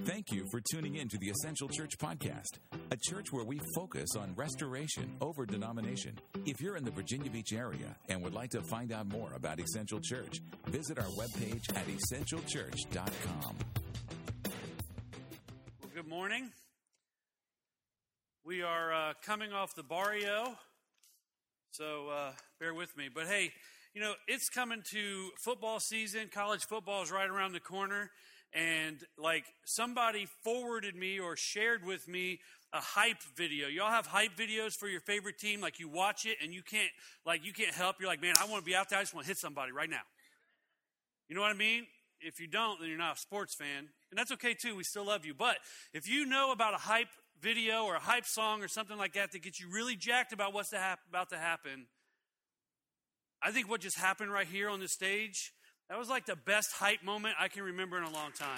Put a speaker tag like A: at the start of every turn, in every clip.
A: Thank you for tuning in to the Essential Church Podcast, a church where we focus on restoration over denomination. If you're in the Virginia Beach area and would like to find out more about Essential Church, visit our webpage at essentialchurch.com.
B: Well, good morning. We are coming off the Barrio, so bear with me. But hey, you know, it's coming to football season. College football is right around the corner. And like somebody forwarded me or shared with me a hype video. Y'all have hype videos for your favorite team? Like you watch it and you can't help. You're like, man, I want to be out there. I just want to hit somebody right now. You know what I mean? If you don't, then you're not a sports fan. And that's okay too. We still love you. But if you know about a hype video or a hype song or something like that gets you really jacked about what's about to happen, I think what just happened right here on the stage, that was like the best hype moment I can remember in a long time.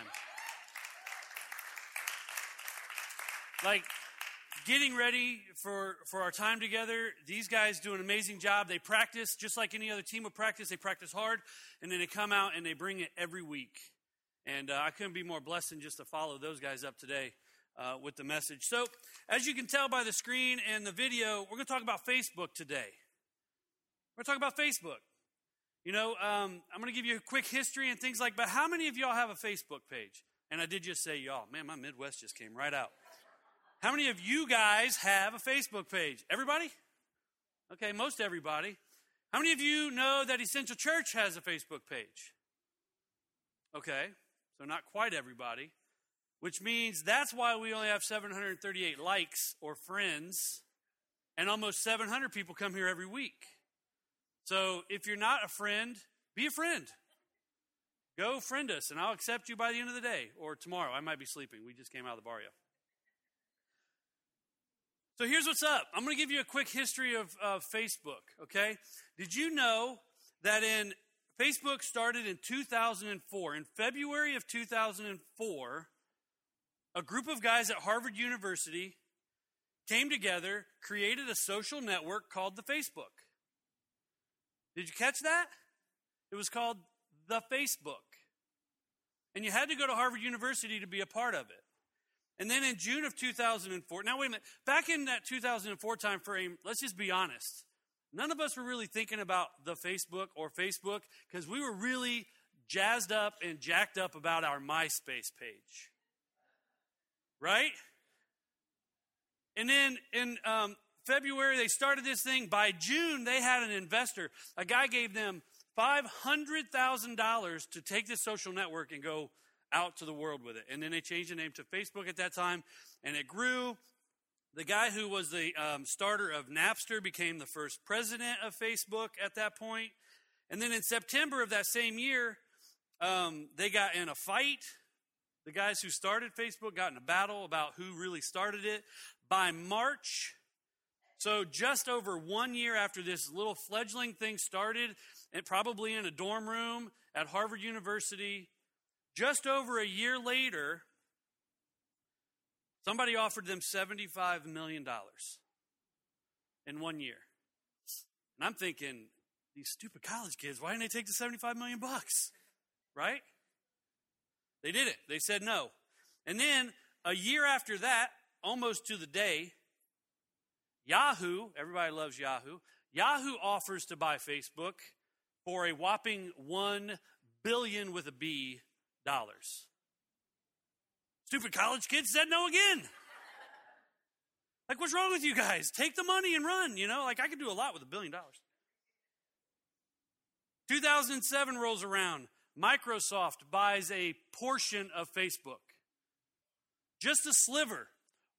B: Like getting ready for our time together, these guys do an amazing job. They practice just like any other team would practice. They practice hard, and then they come out and they bring it every week. And I couldn't be more blessed than just to follow those guys up today with the message. So as you can tell by the screen and the video, we're going to talk about Facebook today. We're going to talk about Facebook. You know, I'm going to give you a quick history and things like that. But how many of y'all have a Facebook page? And I did just say y'all. Man, my Midwest just came right out. How many of you guys have a Facebook page? Everybody? Okay, most everybody. How many of you know that Essential Church has a Facebook page? Okay, so not quite everybody. Which means that's why we only have 738 likes or friends. And almost 700 people come here every week. So if you're not a friend, be a friend. Go friend us, and I'll accept you by the end of the day or tomorrow. I might be sleeping. We just came out of the Barrio. So here's what's up. I'm going to give you a quick history of Facebook, okay? Did you know that Facebook started in 2004? In February of 2004, a group of guys at Harvard University came together, created a social network called the Facebook. Did you catch that? It was called the Facebook. And you had to go to Harvard University to be a part of it. And then in June of 2004, now wait a minute, back in that 2004 time frame, let's just be honest. None of us were really thinking about the Facebook or Facebook because we were really jazzed up and jacked up about our MySpace page. Right? And then in February, they started this thing. By June, they had an investor. A guy gave them $500,000 to take this social network and go out to the world with it. And then they changed the name to Facebook at that time, and it grew. The guy who was the starter of Napster became the first president of Facebook at that point. And then in September of that same year, they got in a fight. The guys who started Facebook got in a battle about who really started it. By March, so just over 1 year after this little fledgling thing started, and probably in a dorm room at Harvard University, just over a year later, somebody offered them $75 million in 1 year. And I'm thinking, these stupid college kids, why didn't they take the $75 million bucks? Right? They didn't. They said no. And then a year after that, almost to the day, Yahoo, everybody loves Yahoo. Yahoo offers to buy Facebook for a whopping $1 billion with a B dollars. Stupid college kids said no again. Like, what's wrong with you guys? Take the money and run, you know? Like, I could do a lot with $1 billion. 2007 rolls around. Microsoft buys a portion of Facebook. Just a sliver.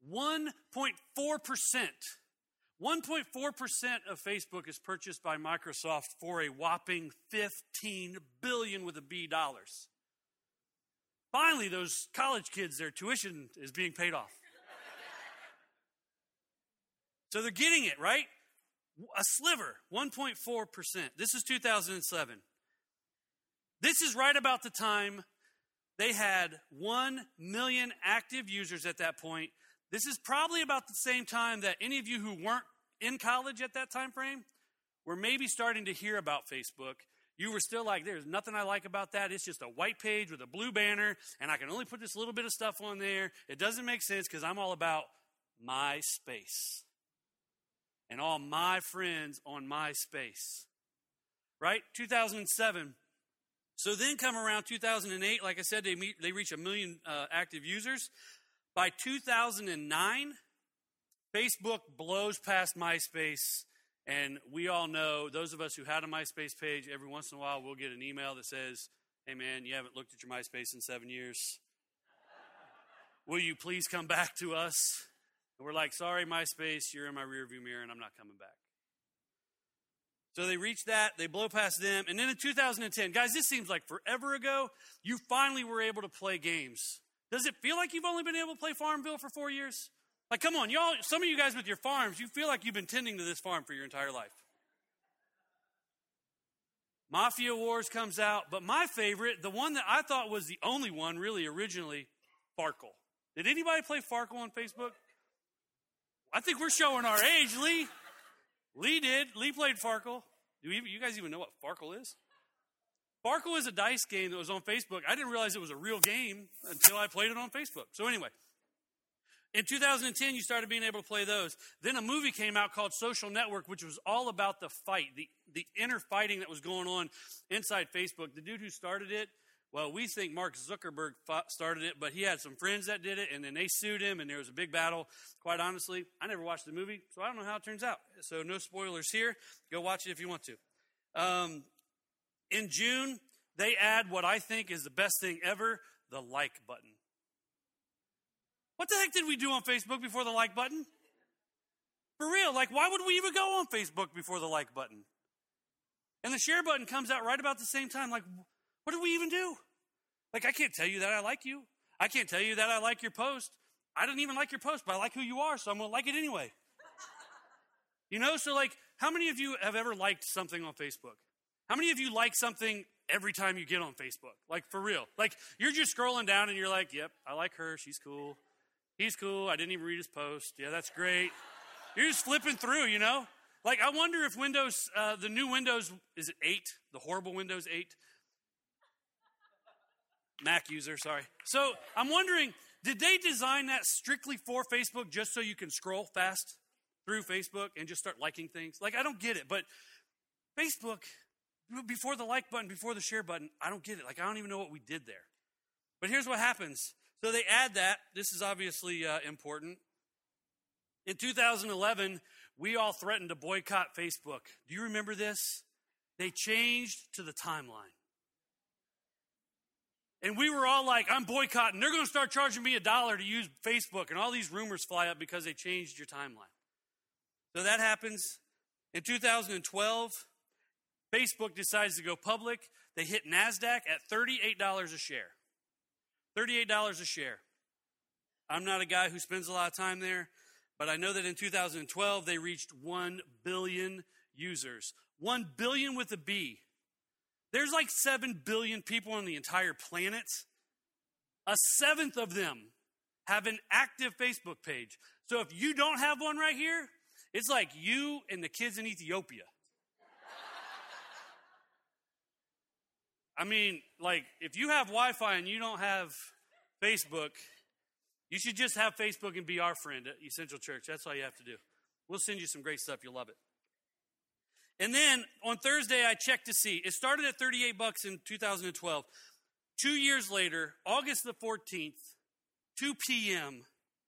B: 1.4%. 1.4% of Facebook is purchased by Microsoft for a whopping $15 billion with a B dollars. Finally, those college kids, their tuition is being paid off. So they're getting it, right? A sliver, 1.4%. This is 2007. This is right about the time they had 1 million active users at that point. This is probably about the same time that any of you who weren't in college at that time frame were maybe starting to hear about Facebook. You were still like, there's nothing I like about that. It's just a white page with a blue banner, and I can only put this little bit of stuff on there. It doesn't make sense because I'm all about my space and all my friends on my space. Right? 2007. So then come around 2008, like I said, they reach 1 million active users. By 2009, Facebook blows past MySpace. And we all know, those of us who had a MySpace page, every once in a while we'll get an email that says, hey man, you haven't looked at your MySpace in 7 years. Will you please come back to us? And we're like, sorry MySpace, you're in my rearview mirror and I'm not coming back. So they reach that, they blow past them. And then in 2010, guys, this seems like forever ago, you finally were able to play games. Does it feel like you've only been able to play Farmville for 4 years? Like, come on, y'all, some of you guys with your farms, you feel like you've been tending to this farm for your entire life. Mafia Wars comes out, but my favorite, the one that I thought was the only one really originally, Farkle. Did anybody play Farkle on Facebook? I think we're showing our age, Lee. Lee did. Lee played Farkle. Do you guys even know what Farkle is? Farkle is a dice game that was on Facebook. I didn't realize it was a real game until I played it on Facebook. So anyway. In 2010, you started being able to play those. Then a movie came out called Social Network, which was all about the fight, the inner fighting that was going on inside Facebook. The dude who started it, well, we think Mark Zuckerberg started it, but he had some friends that did it, and then they sued him, and there was a big battle. Quite honestly, I never watched the movie, so I don't know how it turns out. So no spoilers here. Go watch it if you want to. In June, they add what I think is the best thing ever, the like button. What the heck did we do on Facebook before the like button? For real, like why would we even go on Facebook before the like button? And the share button comes out right about the same time. Like, what did we even do? Like, I can't tell you that I like you. I can't tell you that I like your post. I didn't even like your post, but I like who you are, so I'm going to like it anyway. You know, so like, how many of you have ever liked something on Facebook? How many of you like something every time you get on Facebook? Like, for real. Like, you're just scrolling down and you're like, yep, I like her, she's cool. He's cool. I didn't even read his post. Yeah, that's great. You're just flipping through, you know? Like, I wonder if Windows, the new Windows, is it 8? The horrible Windows 8? Mac user, sorry. So, I'm wondering, did they design that strictly for Facebook just so you can scroll fast through Facebook and just start liking things? Like, I don't get it. But Facebook, before the like button, before the share button, I don't get it. Like, I don't even know what we did there. But here's what happens. So they add that. This is obviously important. In 2011, we all threatened to boycott Facebook. Do you remember this? They changed to the timeline. And we were all like, I'm boycotting. They're going to start charging me $1 to use Facebook. And all these rumors fly up because they changed your timeline. So that happens. In 2012, Facebook decides to go public. They hit NASDAQ at $38 a share. $38 a share. I'm not a guy who spends a lot of time there, but I know that in 2012, they reached 1 billion users. 1 billion with a B. There's like 7 billion people on the entire planet. 1/7 of them have an active Facebook page. So if you don't have one right here, it's like you and the kids in Ethiopia. I mean, like, if you have Wi-Fi and you don't have Facebook, you should just have Facebook and be our friend at Essential Church. That's all you have to do. We'll send you some great stuff. You'll love it. And then on Thursday, I checked to see. It started at $38 in 2012. 2 years later, August the 14th, 2 p.m.,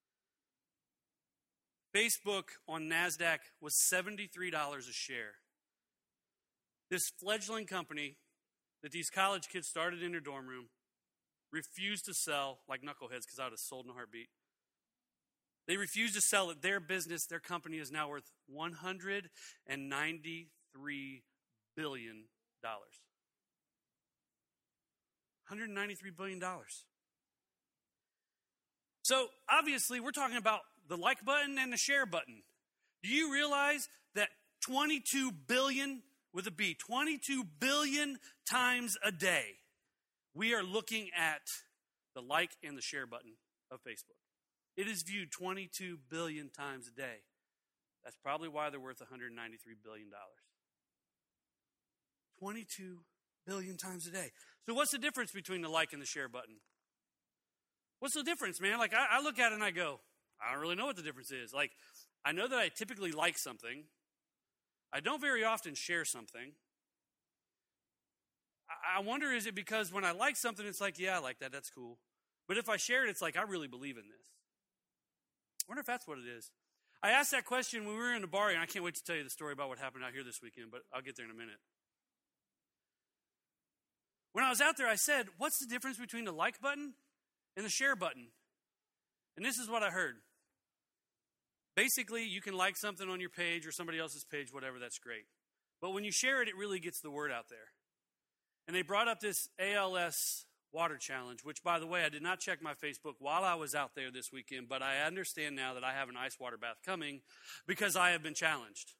B: Facebook on NASDAQ was $73 a share. This fledgling company that these college kids started in their dorm room refused to sell, like knuckleheads, because I would have sold in a heartbeat. They refused to sell it. Their business, their company is now worth $193 billion. $193 billion. So, obviously, we're talking about the like button and the share button. Do you realize that 22 billion, with a B, 22 billion times a day, we are looking at the like and the share button of Facebook? It is viewed 22 billion times a day. That's probably why they're worth $193 billion. 22 billion times a day. So what's the difference between the like and the share button? What's the difference, man? Like, I look at it and I go, I don't really know what the difference is. Like, I know that I typically like something. I don't very often share something. I wonder, is it because when I like something, it's like, yeah, I like that, that's cool. But if I share it, it's like, I really believe in this. I wonder if that's what it is. I asked that question when we were in the bar, and I can't wait to tell you the story about what happened out here this weekend, but I'll get there in a minute. When I was out there, I said, what's the difference between the like button and the share button? And this is what I heard. Basically, you can like something on your page or somebody else's page, whatever, that's great. But when you share it, it really gets the word out there. And they brought up this ALS water challenge, which, by the way, I did not check my Facebook while I was out there this weekend, but I understand now that I have an ice water bath coming because I have been challenged.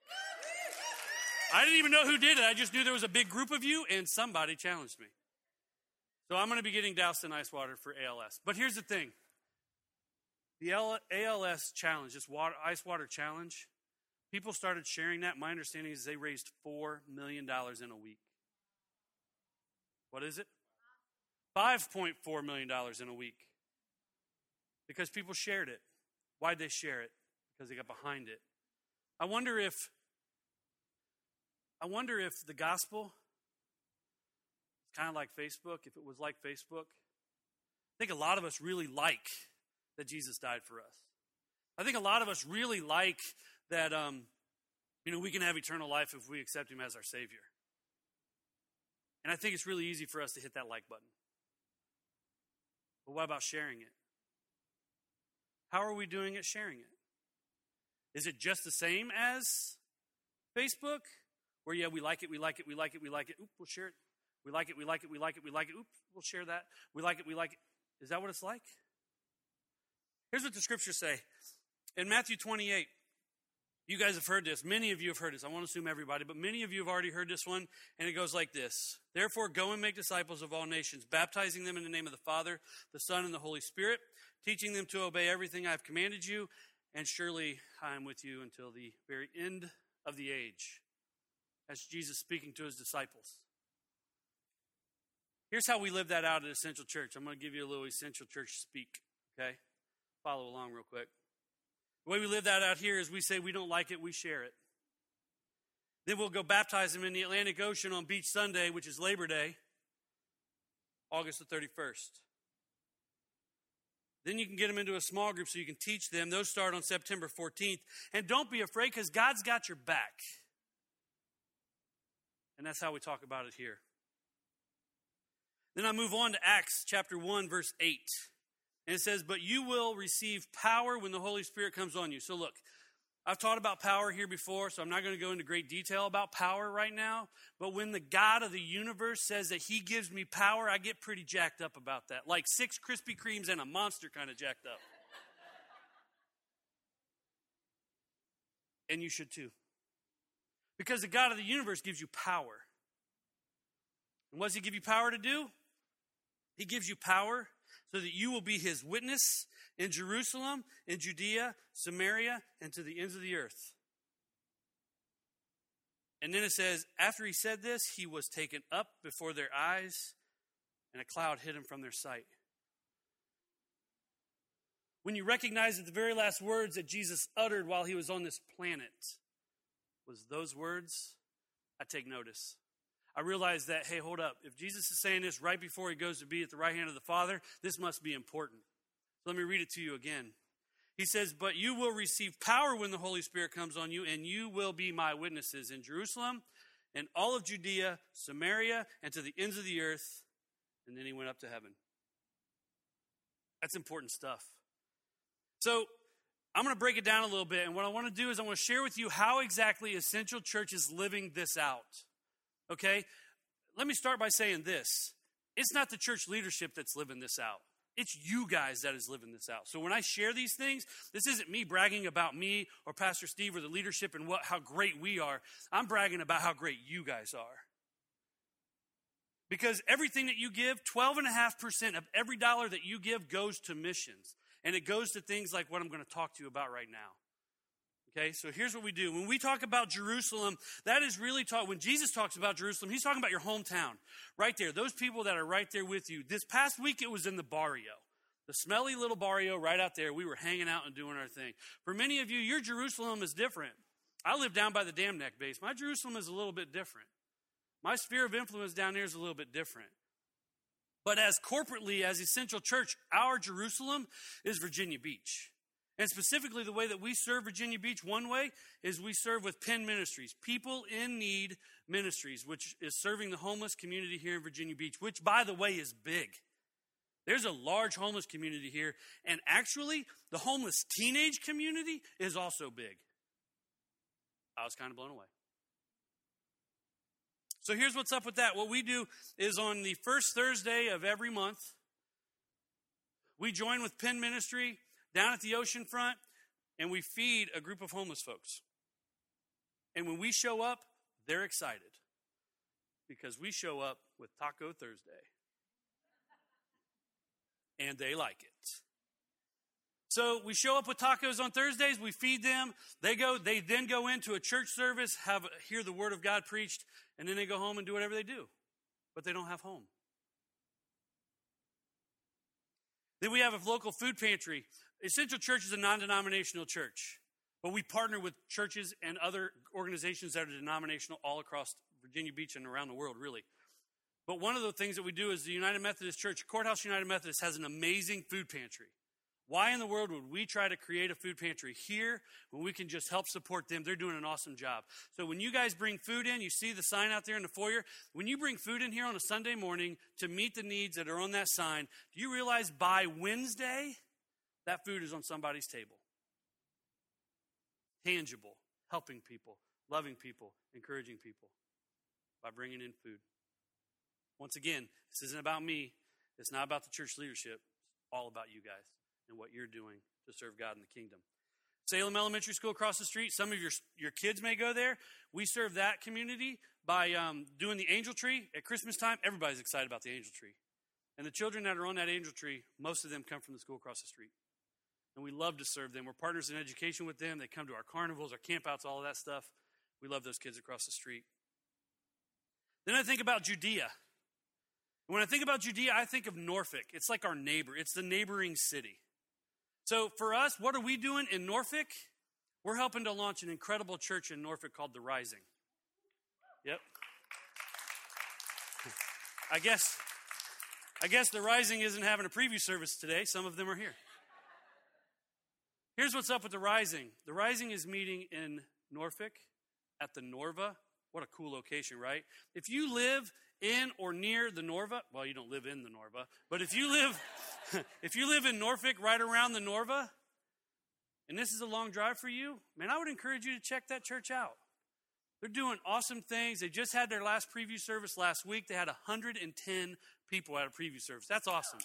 B: I didn't even know who did it. I just knew there was a big group of you, and somebody challenged me. So I'm going to be getting doused in ice water for ALS. But here's the thing. The ALS challenge, this ice water challenge, people started sharing that. My understanding is they raised $4 million in a week. What is it? $5.4 million in a week. Because people shared it. Why'd they share it? Because they got behind it. I wonder if the gospel is kind of like Facebook, if it was like Facebook. I think a lot of us really like that Jesus died for us. I think a lot of us really like that we can have eternal life if we accept him as our Savior. And I think it's really easy for us to hit that like button. But what about sharing it? How are we doing at sharing it? Is it just the same as Facebook? Where, yeah, we like it, we like it, we like it, we like it. Oop, we'll share it. We like it, we like it, we like it, we like it. Oops, we'll share that. We like it, we like it. Is that what it's like? Here's what the scriptures say. In Matthew 28, you guys have heard this. Many of you have heard this. I won't assume everybody, but many of you have already heard this one. And it goes like this. Therefore, go and make disciples of all nations, baptizing them in the name of the Father, the Son, and the Holy Spirit, teaching them to obey everything I have commanded you. And surely I am with you until the very end of the age. That's Jesus speaking to his disciples. Here's how we live that out at Essential Church. I'm going to give you a little Essential Church speak, okay? Follow along real quick. The way we live that out here is we say we don't like it, we share it. Then we'll go baptize them in the Atlantic Ocean on Beach Sunday, which is Labor Day, August the 31st. Then you can get them into a small group so you can teach them. Those start on September 14th. And don't be afraid because God's got your back. And that's how we talk about it here. Then I move on to Acts chapter 1, verse 8. And it says, but you will receive power when the Holy Spirit comes on you. So look, I've taught about power here before, so I'm not going to go into great detail about power right now. But when the God of the universe says that he gives me power, I get pretty jacked up about that. Like 6 Krispy Kremes and a monster kind of jacked up. And you should too. Because the God of the universe gives you power. And what does he give you power to do? He gives you power so that you will be his witness in Jerusalem, in Judea, Samaria, and to the ends of the earth. And then it says, after he said this, he was taken up before their eyes, and a cloud hid him from their sight. When you recognize that the very last words that Jesus uttered while he was on this planet was those words, I take notice. I realize that, hey, hold up. If Jesus is saying this right before he goes to be at the right hand of the Father, this must be important. So let me read it to you again. He says, but you will receive power when the Holy Spirit comes on you, and you will be my witnesses in Jerusalem, and all of Judea, Samaria, and to the ends of the earth. And then he went up to heaven. That's important stuff. So I'm going to break it down a little bit, and what I want to do is I want to share with you how exactly Essential Church is living this out. Okay? Let me start by saying this. It's not the church leadership that's living this out. It's you guys that is living this out. So when I share these things, this isn't me bragging about me or Pastor Steve or the leadership and how great we are. I'm bragging about how great you guys are. Because everything that you give, 12.5% of every dollar that you give goes to missions. And it goes to things like what I'm going to talk to you about right now. Okay, so here's what we do. When we talk about Jerusalem, that is really when Jesus talks about Jerusalem, he's talking about your hometown. Right there, those people that are right there with you. This past week, it was in the barrio. The smelly little barrio right out there. We were hanging out and doing our thing. For many of you, your Jerusalem is different. I live down by the Dam Neck base. My Jerusalem is a little bit different. My sphere of influence down there is a little bit different. But as corporately, as Essential Church, our Jerusalem is Virginia Beach. And specifically, the way that we serve Virginia Beach, one way is we serve with Penn Ministries, People in Need Ministries, which is serving the homeless community here in Virginia Beach, which, by the way, is big. There's a large homeless community here, and actually, the homeless teenage community is also big. I was kind of blown away. So here's what's up with that. What we do is on the first Thursday of every month, we join with Penn Ministry down at the ocean front, and we feed a group of homeless folks. And when we show up, they're excited because we show up with Taco Thursday. And they like it. So we show up with tacos on Thursdays, we feed them, they then go into a church service, hear the word of God preached, and then they go home and do whatever they do. But they don't have home. Then we have a local food pantry. Essential Church is a non-denominational church, but we partner with churches and other organizations that are denominational all across Virginia Beach and around the world, really. But one of the things that we do is the United Methodist Church, Courthouse United Methodist, has an amazing food pantry. Why in the world would we try to create a food pantry here when we can just help support them? They're doing an awesome job. So when you guys bring food in, you see the sign out there in the foyer. When you bring food in here on a Sunday morning to meet the needs that are on that sign, do you realize by Wednesday, that food is on somebody's table? Tangible, helping people, loving people, encouraging people by bringing in food. Once again, this isn't about me. It's not about the church leadership. It's all about you guys and what you're doing to serve God in the kingdom. Salem Elementary School across the street. Some of your kids may go there. We serve that community by doing the angel tree. At Christmas time, everybody's excited about the angel tree. And the children that are on that angel tree, most of them come from the school across the street. And we love to serve them. We're partners in education with them. They come to our carnivals, our campouts, all of that stuff. We love those kids across the street. Then I think about Judea. When I think about Judea, I think of Norfolk. It's like our neighbor. It's the neighboring city. So for us, what are we doing in Norfolk? We're helping to launch an incredible church in Norfolk called The Rising. Yep. I guess The Rising isn't having a preview service today. Some of them are here. Here's what's up with The Rising. The Rising is meeting in Norfolk at the Norva. What a cool location, right? If you live in or near the Norva, well, you don't live in the Norva, but if you live in Norfolk, right around the Norva, and this is a long drive for you, man, I would encourage you to check that church out. They're doing awesome things. They just had their last preview service last week. They had 110 people at a preview service. That's awesome.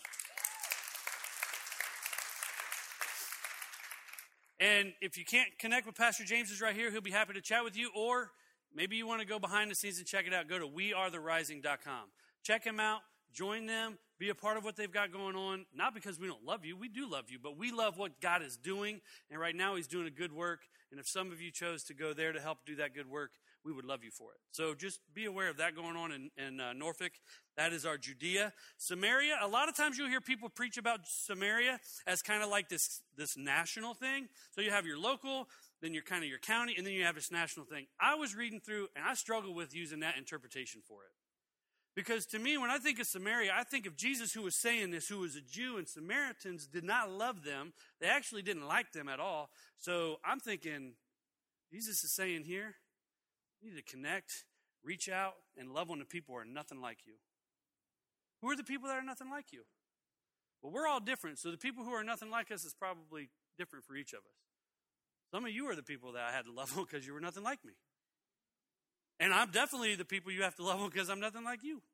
B: And if you can't connect with Pastor James, is right here. He'll be happy to chat with you. Or maybe you want to go behind the scenes and check it out. Go to wearetherising.com. Check him out. Join them. Be a part of what they've got going on. Not because we don't love you. We do love you. But we love what God is doing. And right now he's doing a good work. And if some of you chose to go there to help do that good work, we would love you for it. So just be aware of that going on in Norfolk. That is our Judea. Samaria, a lot of times you'll hear people preach about Samaria as kind of like this national thing. So you have your local, then your kind of your county, and then you have this national thing. I was reading through, and I struggle with using that interpretation for it. Because to me, when I think of Samaria, I think of Jesus who was saying this, who was a Jew, and Samaritans did not love them. They actually didn't like them at all. So I'm thinking, Jesus is saying here, you need to connect, reach out, and love on the people who are nothing like you. Who are the people that are nothing like you? Well, we're all different, so the people who are nothing like us is probably different for each of us. Some of you are the people that I had to love on because you were nothing like me. And I'm definitely the people you have to love on because I'm nothing like you.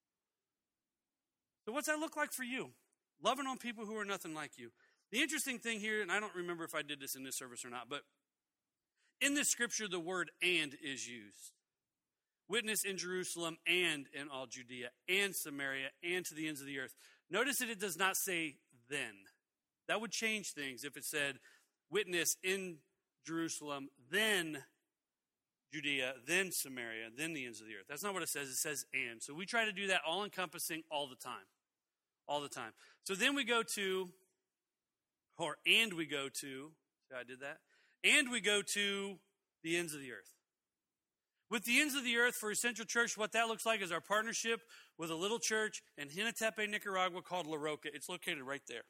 B: So what's that look like for you? Loving on people who are nothing like you. The interesting thing here, and I don't remember if I did this in this service or not, but in this scripture, the word "and" is used. Witness in Jerusalem and in all Judea and Samaria and to the ends of the earth. Notice that it does not say then. That would change things if it said witness in Jerusalem, then Judea, then Samaria, then the ends of the earth. That's not what it says. It says and. So we try to do that all-encompassing all the time. All the time. So then we go to, see how I did that? And we go to the ends of the earth. With the ends of the earth for Essential Church, what that looks like is our partnership with a little church in Jinatepe, Nicaragua called La Roca. It's located right there.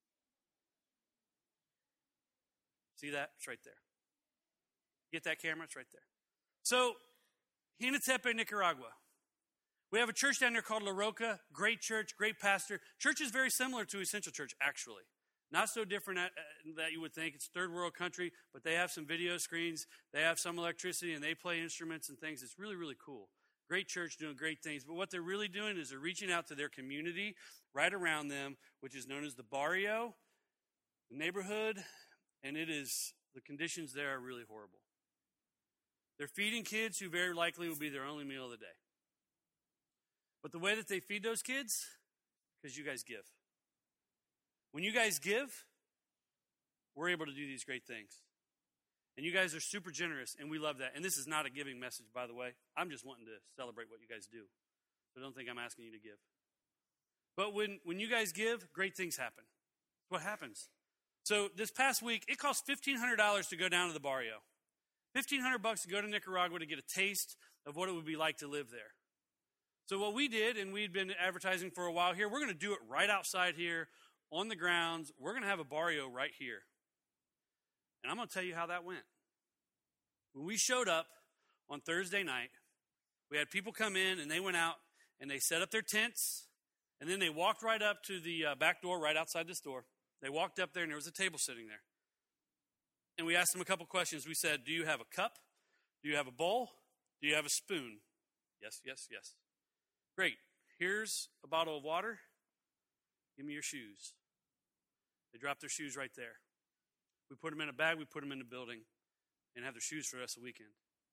B: See that? It's right there. Get that camera? It's right there. So, Jinatepe, Nicaragua. We have a church down there called La Roca. Great church, great pastor. Church is very similar to Essential Church, actually. Not so different that you would think. It's third world country, but they have some video screens. They have some electricity, and they play instruments and things. It's really, really cool. Great church doing great things. But what they're really doing is they're reaching out to their community right around them, which is known as the barrio, the neighborhood, and the conditions there are really horrible. They're feeding kids who very likely will be their only meal of the day. But the way that they feed those kids, because you guys give. When you guys give, we're able to do these great things. And you guys are super generous, and we love that. And this is not a giving message, by the way. I'm just wanting to celebrate what you guys do. So don't think I'm asking you to give. But when you guys give, great things happen. What happens? So this past week, it cost $1,500 to go down to the barrio. $1,500 to go to Nicaragua to get a taste of what it would be like to live there. So what we did, and we'd been advertising for a while here, we're going to do it right outside here on the grounds. We're going to have a barrio right here. And I'm going to tell you how that went. When we showed up on Thursday night, we had people come in, and they went out, and they set up their tents, and then they walked right up to the back door right outside this door. They walked up there, and there was a table sitting there. And we asked them a couple questions. We said, do you have a cup? Do you have a bowl? Do you have a spoon? Yes, yes, yes. Great. Here's a bottle of water. Give me your shoes. They dropped their shoes right there. We put them in a bag. We put them in the building and have their shoes for the rest of the weekend.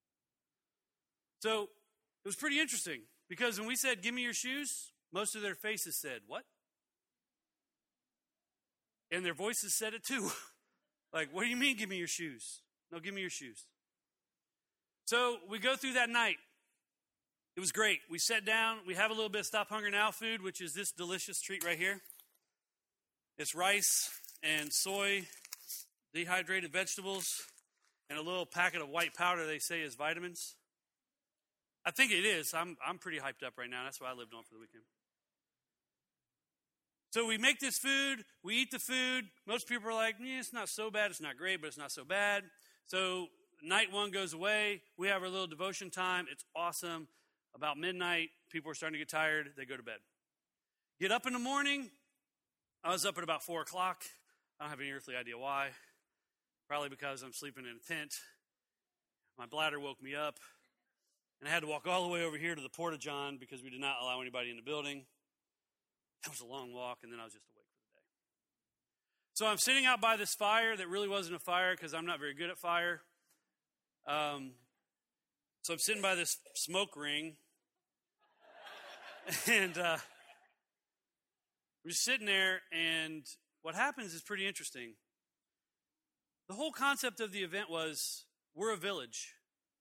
B: So it was pretty interesting because when we said, give me your shoes, most of their faces said, what? And their voices said it too. Like, what do you mean, give me your shoes? No, give me your shoes. So we go through that night. It was great. We sat down. We have a little bit of Stop Hunger Now food, which is this delicious treat right here. It's rice and soy, dehydrated vegetables, and a little packet of white powder they say is vitamins. I think it is. I'm pretty hyped up right now. That's what I lived on for the weekend. So we make this food. We eat the food. Most people are like, it's not so bad. It's not great, but it's not so bad. So night one goes away. We have our little devotion time. It's awesome. About midnight, people are starting to get tired. They go to bed. Get up in the morning. I was up at about 4 o'clock. I don't have any earthly idea why. Probably because I'm sleeping in a tent. My bladder woke me up. And I had to walk all the way over here to the Porta-John because we did not allow anybody in the building. That was a long walk, and then I was just awake for the day. So I'm sitting out by this fire that really wasn't a fire because I'm not very good at fire. So I'm sitting by this smoke ring, and we're just sitting there, and what happens is pretty interesting. The whole concept of the event was we're a village,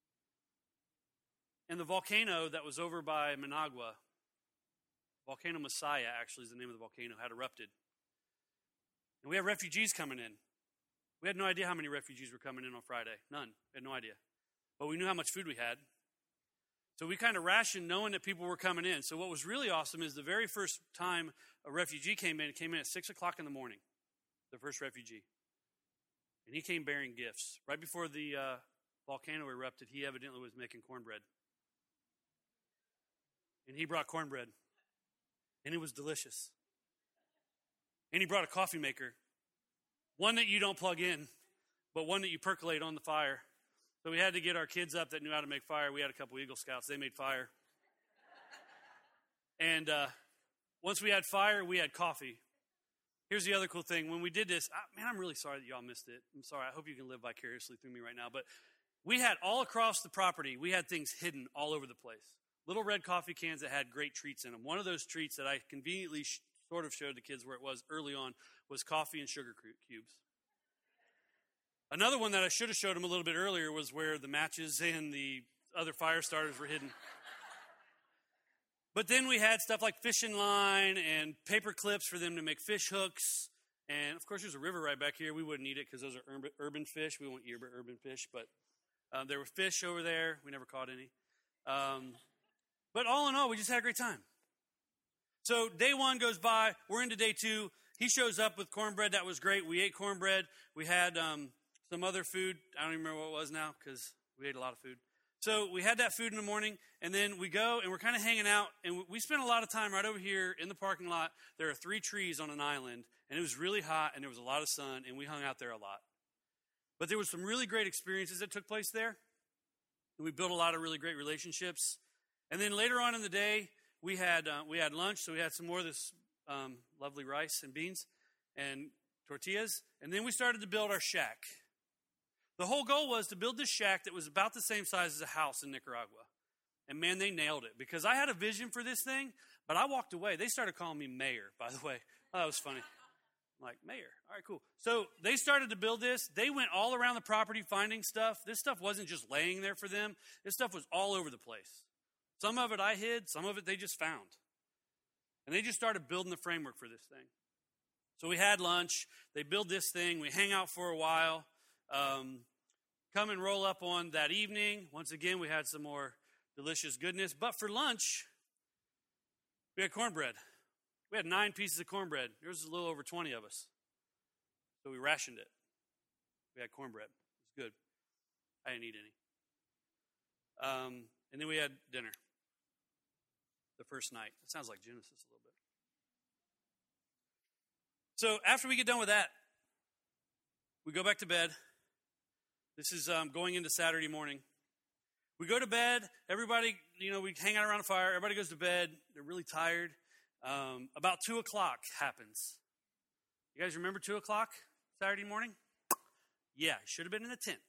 B: and the volcano that was over by Managua, Volcano Masaya actually is the name of the volcano, had erupted. And we have refugees coming in. We had no idea how many refugees were coming in on Friday. None. We had no idea. But we knew how much food we had. So we kind of rationed knowing that people were coming in. So what was really awesome is the very first time a refugee came in at 6 o'clock in the morning, the first refugee. And he came bearing gifts. Right before the volcano erupted, he evidently was making cornbread. And he brought cornbread. And it was delicious. And he brought a coffee maker. One that you don't plug in, but one that you percolate on the fire. So we had to get our kids up that knew how to make fire. We had a couple Eagle Scouts. They made fire. And once we had fire, we had coffee. Here's the other cool thing. When we did this, I'm really sorry that y'all missed it. I'm sorry. I hope you can live vicariously through me right now. But we had all across the property, we had things hidden all over the place. Little red coffee cans that had great treats in them. One of those treats that I conveniently sort of showed the kids where it was early on was coffee and sugar cubes. Another one that I should have showed them a little bit earlier was where the matches and the other fire starters were hidden. But then we had stuff like fishing line and paper clips for them to make fish hooks. And, of course, there's a river right back here. We wouldn't eat it because those are urban fish. We won't eat urban fish. But there were fish over there. We never caught any. But all in all, we just had a great time. So day one goes by. We're into day two. He shows up with cornbread. That was great. We ate cornbread. We had some other food. I don't even remember what it was now because we ate a lot of food. So we had that food in the morning, and then we go, and we're kind of hanging out, and we spent a lot of time right over here in the parking lot. There are 3 trees on an island, and it was really hot, and there was a lot of sun, and we hung out there a lot. But there was some really great experiences that took place there, and we built a lot of really great relationships. And then later on in the day, we had lunch, so we had some more of this lovely rice and beans and tortillas, and then we started to build our shack. The whole goal was to build this shack that was about the same size as a house in Nicaragua. And man, they nailed it because I had a vision for this thing, but I walked away. They started calling me Mayor, by the way. Oh, that was funny. I'm like, Mayor. All right, cool. So they started to build this. They went all around the property finding stuff. This stuff wasn't just laying there for them. This stuff was all over the place. Some of it I hid. Some of it they just found. And they just started building the framework for this thing. So we had lunch. They build this thing. We hang out for a while. Come and roll up on that evening. Once again, we had some more delicious goodness. But for lunch, we had cornbread. We had 9 pieces of cornbread. There was a little over 20 of us. So we rationed it. We had cornbread. It was good. I didn't eat any. And then we had dinner the first night. It sounds like Genesis a little bit. So after we get done with that, we go back to bed. This is going into Saturday morning. We go to bed. Everybody, we hang out around a fire. Everybody goes to bed. They're really tired. About 2 o'clock happens. You guys remember 2 o'clock Saturday morning? Yeah, should have been in a tent.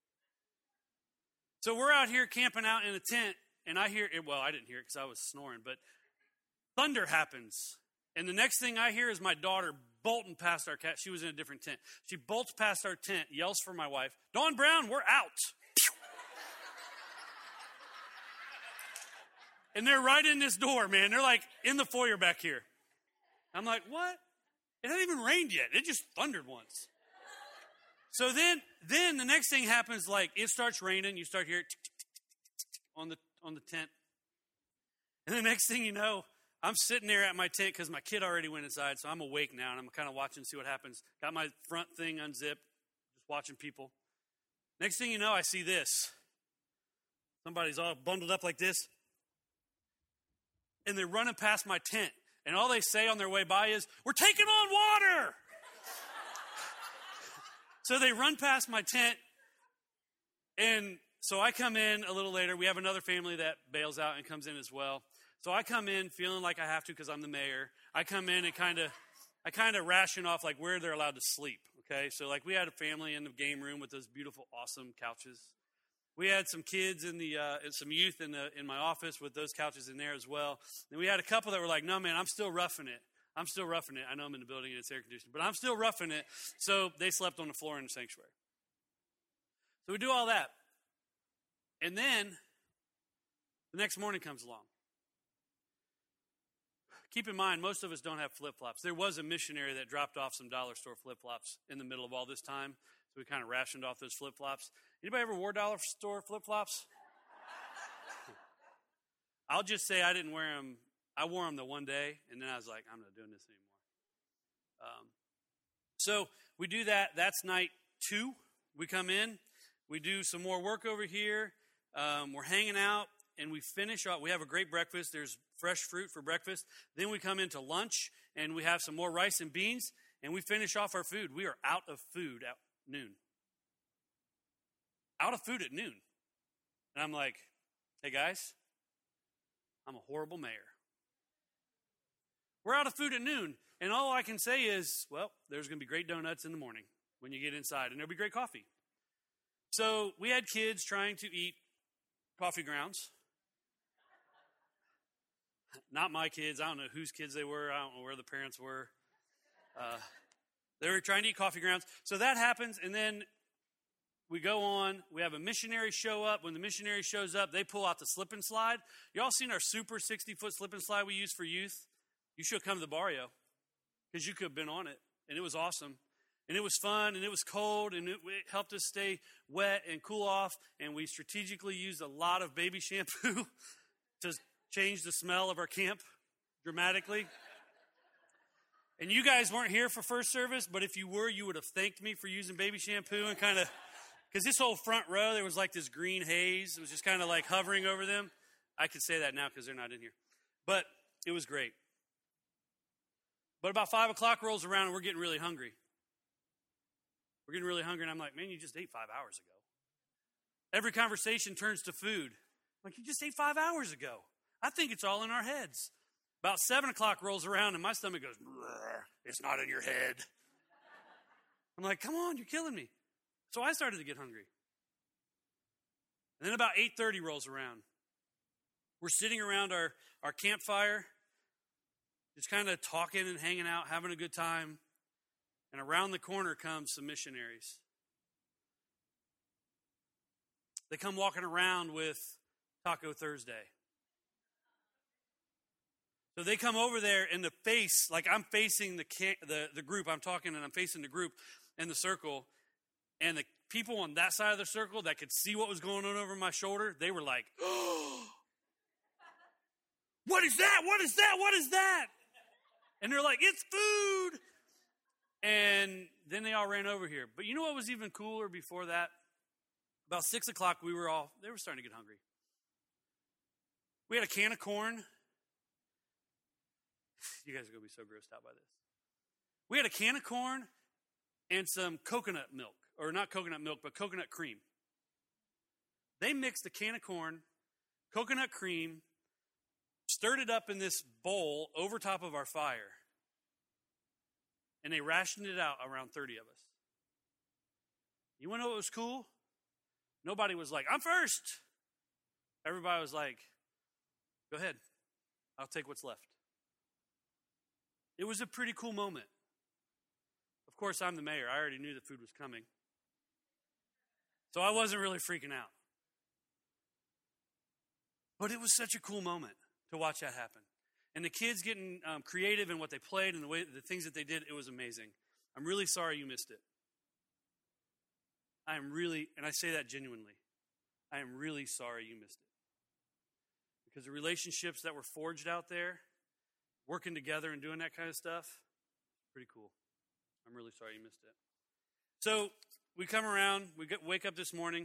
B: So we're out here camping out in a tent, and I hear it. Well, I didn't hear it because I was snoring, but thunder happens. And the next thing I hear is my daughter bolting past our cat. She was in a different tent. She bolts past our tent, yells for my wife, Dawn Brown, we're out. And they're right in this door, man. They're like in the foyer back here. I'm like, what? It hasn't even rained yet. It just thundered once. So then the next thing happens, like it starts raining. You start hearing on the tent. And the next thing you know, I'm sitting there at my tent because my kid already went inside, so I'm awake now, and I'm kind of watching to see what happens. Got my front thing unzipped, just watching people. Next thing you know, I see this. Somebody's all bundled up like this, and they're running past my tent, and all they say on their way by is, we're taking on water! So they run past my tent, and so I come in a little later. We have another family that bails out and comes in as well. So I come in feeling like I have to because I'm the mayor. I come in and kind of ration off like where they're allowed to sleep, okay? So like we had a family in the game room with those beautiful, awesome couches. We had some kids and some youth in my office with those couches in there as well. And we had a couple that were like, no, man, I'm still roughing it. I'm still roughing it. I know I'm in the building and it's air conditioned, but I'm still roughing it. So they slept on the floor in the sanctuary. So we do all that. And then the next morning comes along. Keep in mind, most of us don't have flip-flops. There was a missionary that dropped off some dollar store flip-flops in the middle of all this time, so we kind of rationed off those flip-flops. Anybody ever wore dollar store flip-flops? I'll just say I didn't wear them. I wore them the one day, and then I was like, I'm not doing this anymore. So we do that. That's night 2. We come in. We do some more work over here. We're hanging out. And we finish off, we have a great breakfast. There's fresh fruit for breakfast. Then we come into lunch, and we have some more rice and beans, and we finish off our food. We are out of food at noon. Out of food at noon. And I'm like, hey, guys, I'm a horrible mayor. We're out of food at noon, and all I can say is, well, there's going to be great donuts in the morning when you get inside, and there'll be great coffee. So we had kids trying to eat coffee grounds. Not my kids. I don't know whose kids they were. I don't know where the parents were. They were trying to eat coffee grounds. So that happens, and then we go on. We have a missionary show up. When the missionary shows up, they pull out the slip and slide. Y'all seen our super 60-foot slip and slide we use for youth? You should come to the barrio because you could have been on it, and it was awesome. And it was fun, and it was cold, and it helped us stay wet and cool off. And we strategically used a lot of baby shampoo to change the smell of our camp dramatically. And you guys weren't here for first service, but if you were, you would have thanked me for using baby shampoo and kind of, because this whole front row, there was like this green haze. It was just kind of like hovering over them. I could say that now because they're not in here. But it was great. But about 5 o'clock rolls around, and we're getting really hungry. We're getting really hungry, and I'm like, man, you just ate 5 hours ago. Every conversation turns to food. I'm like, you just ate 5 hours ago. I think it's all in our heads. About 7 o'clock rolls around, and my stomach goes, it's not in your head. I'm like, come on, you're killing me. So I started to get hungry. And then about 8:30 rolls around. We're sitting around our campfire, just kind of talking and hanging out, having a good time. And around the corner comes some missionaries. They come walking around with Taco Thursday. So they come over there in the face, like I'm facing the group. I'm talking and I'm facing the group in the circle. And the people on that side of the circle that could see what was going on over my shoulder, they were like, oh, what is that? What is that? What is that? And they're like, it's food. And then they all ran over here. But you know what was even cooler before that? About 6 o'clock, they were starting to get hungry. We had a can of corn. You guys are going to be so grossed out by this. We had a can of corn and some coconut milk. Or not coconut milk, but coconut cream. They mixed a can of corn, coconut cream, stirred it up in this bowl over top of our fire. And they rationed it out around 30 of us. You want to know what was cool? Nobody was like, I'm first. Everybody was like, go ahead. I'll take what's left. It was a pretty cool moment. Of course, I'm the mayor. I already knew the food was coming. So I wasn't really freaking out. But it was such a cool moment to watch that happen. And the kids getting creative in what they played and the things that they did, it was amazing. I'm really sorry you missed it. And I say that genuinely, I am really sorry you missed it. Because the relationships that were forged out there, working together and doing that kind of stuff, pretty cool. I'm really sorry you missed it. So we come around, wake up this morning.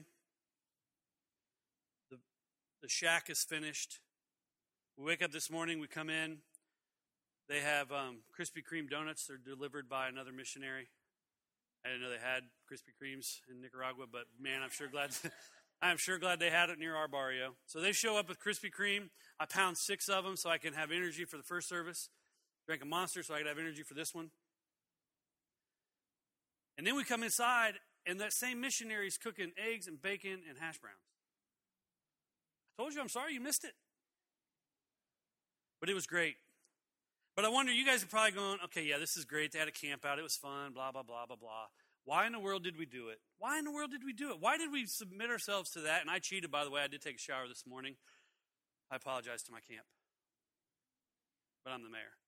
B: The shack is finished. We wake up this morning, we come in. They have Krispy Kreme donuts. They're delivered by another missionary. I didn't know they had Krispy Kremes in Nicaragua, but man, I'm sure glad they had it near our barrio. So they show up with Krispy Kreme. I pound 6 of them so I can have energy for the first service. Drank a Monster so I could have energy for this one. And then we come inside, and that same missionary's cooking eggs and bacon and hash browns. I told you, I'm sorry you missed it. But it was great. But I wonder, you guys are probably going, okay, yeah, this is great. They had a camp out. It was fun, blah, blah, blah, blah, blah. Why in the world did we do it? Why in the world did we do it? Why did we submit ourselves to that? And I cheated, by the way. I did take a shower this morning. I apologize to my camp. But I'm the mayor.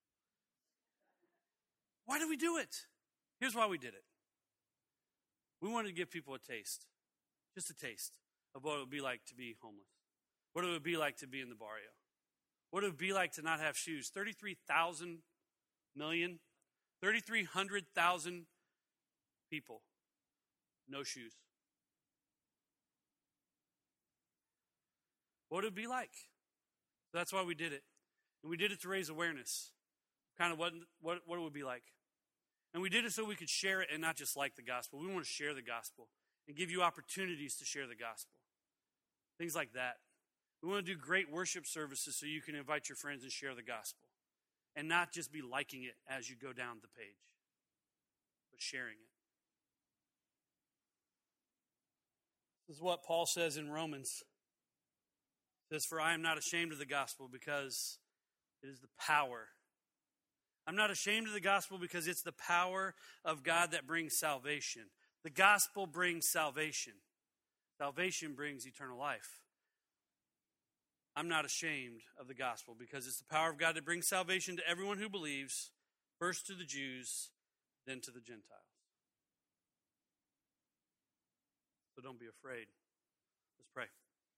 B: Why did we do it? Here's why we did it. We wanted to give people a taste, just a taste of what it would be like to be homeless, what it would be like to be in the barrio, what it would be like to not have shoes. 33,000 million, 3,300,000 people, no shoes. What it would be like. So that's why we did it. And we did it to raise awareness, kind of what it would be like. And we did it so we could share it and not just like the gospel. We want to share the gospel and give you opportunities to share the gospel. Things like that. We want to do great worship services so you can invite your friends and share the gospel. And not just be liking it as you go down the page, but sharing it. This is what Paul says in Romans. It says, for I am not ashamed of the gospel because it is the power. I'm not ashamed of the gospel because it's the power of God that brings salvation. The gospel brings salvation. Salvation brings eternal life. I'm not ashamed of the gospel because it's the power of God that brings salvation to everyone who believes, first to the Jews, then to the Gentiles. So don't be afraid. Let's pray.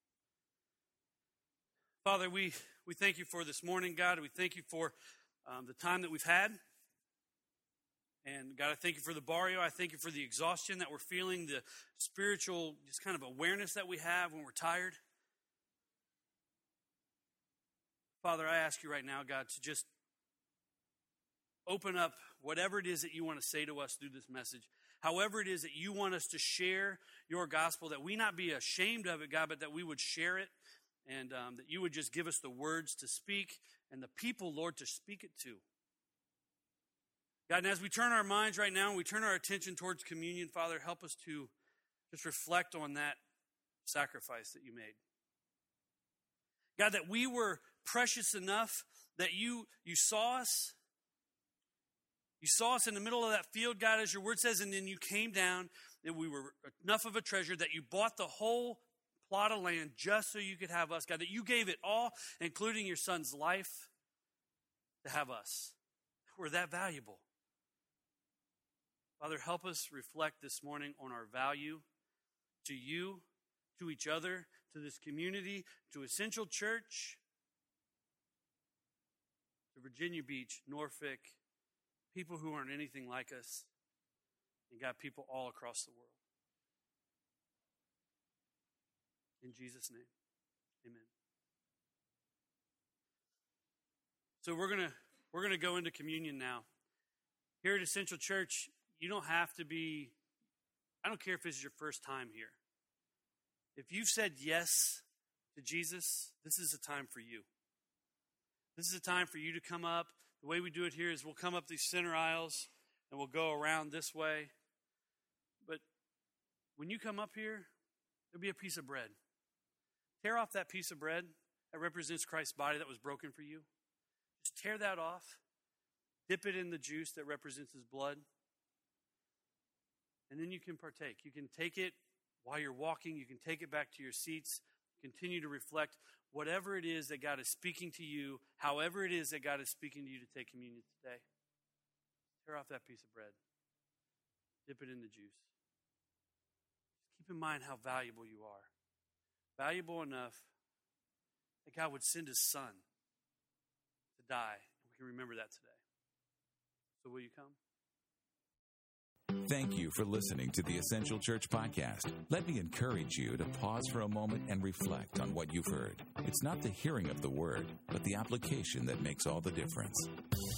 B: Father, we thank you for this morning, God. We thank you for the time that we've had. And God, I thank you for the barrio. I thank you for the exhaustion that we're feeling, the spiritual just kind of awareness that we have when we're tired. Father, I ask you right now, God, to just open up whatever it is that you want to say to us through this message. However it is that you want us to share your gospel, that we not be ashamed of it, God, but that we would share it, and that you would just give us the words to speak and the people, Lord, to speak it to. God, and as we turn our minds right now and we turn our attention towards communion, Father, help us to just reflect on that sacrifice that you made. God, that we were precious enough that you saw us. You saw us in the middle of that field, God, as your word says, and then you came down and we were enough of a treasure that you bought the whole plot of land just so you could have us, God, that you gave it all, including your son's life, to have us. We're that valuable. Father, help us reflect this morning on our value to you, to each other, to this community, to Essential Church, to Virginia Beach, Norfolk, people who aren't anything like us, and God, people all across the world. In Jesus' name, amen. So we're gonna go into communion now. Here at Essential Church, you don't have to be, I don't care if this is your first time here. If you've said yes to Jesus, this is a time for you. This is a time for you to come up. The way we do it here is we'll come up these center aisles and we'll go around this way. But when you come up here, there'll be a piece of bread. Tear off that piece of bread that represents Christ's body that was broken for you. Just tear that off. Dip it in the juice that represents his blood. And then you can partake. You can take it while you're walking. You can take it back to your seats. Continue to reflect whatever it is that God is speaking to you, however it is that God is speaking to you to take communion today. Tear off that piece of bread. Dip it in the juice. Keep in mind how valuable you are. Valuable enough that God would send his son to die. We can remember that today. So will you come?
A: Thank you for listening to the Essential Church Podcast. Let me encourage you to pause for a moment and reflect on what you've heard. It's not the hearing of the word, but the application that makes all the difference.